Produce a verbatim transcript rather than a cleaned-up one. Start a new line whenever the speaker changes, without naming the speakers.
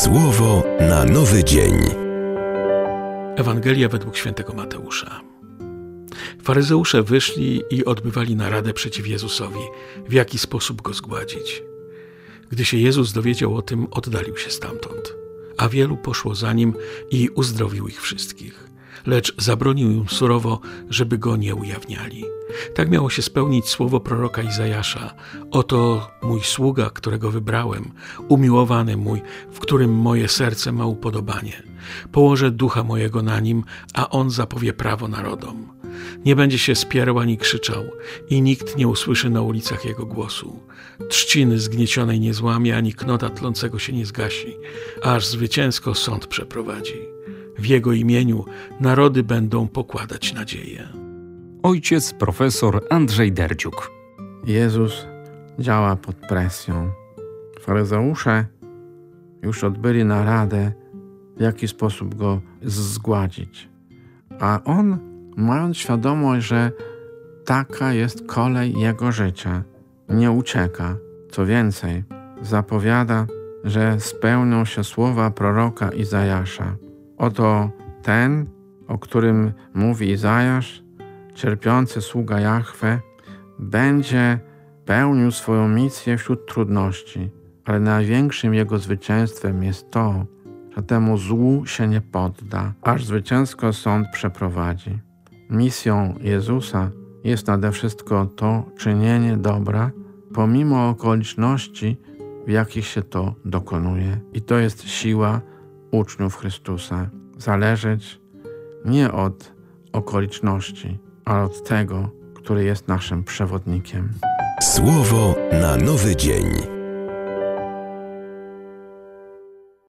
Słowo na nowy dzień.
Ewangelia według świętego Mateusza. Faryzeusze wyszli i odbywali naradę przeciw Jezusowi, w jaki sposób go zgładzić. Gdy się Jezus dowiedział o tym, oddalił się stamtąd, a wielu poszło za nim i uzdrowił ich wszystkich. Lecz zabronił im surowo, żeby go nie ujawniali. Tak miało się spełnić słowo proroka Izajasza. Oto mój sługa, którego wybrałem, umiłowany mój, w którym moje serce ma upodobanie. Położę ducha mojego na nim, a on zapowie prawo narodom. Nie będzie się spierał ani krzyczał i nikt nie usłyszy na ulicach jego głosu. Trzciny zgniecionej nie złamie, ani knota tlącego się nie zgasi, aż zwycięsko sąd przeprowadzi. W jego imieniu narody będą pokładać nadzieję.
Ojciec profesor Andrzej Derdziuk.
Jezus działa pod presją. Faryzeusze już odbyli naradę, w jaki sposób go zgładzić. A on, mając świadomość, że taka jest kolej jego życia, nie ucieka. Co więcej, zapowiada, że spełnią się słowa proroka Izajasza. Oto ten, o którym mówi Izajasz, cierpiący sługa Jahwe, będzie pełnił swoją misję wśród trudności, ale największym jego zwycięstwem jest to, że temu złu się nie podda, aż zwycięsko sąd przeprowadzi. Misją Jezusa jest nade wszystko to czynienie dobra, pomimo okoliczności, w jakich się to dokonuje. I to jest siła uczniów Chrystusa. Zależeć nie od okoliczności, ale od tego, który jest naszym przewodnikiem.
Słowo na nowy dzień.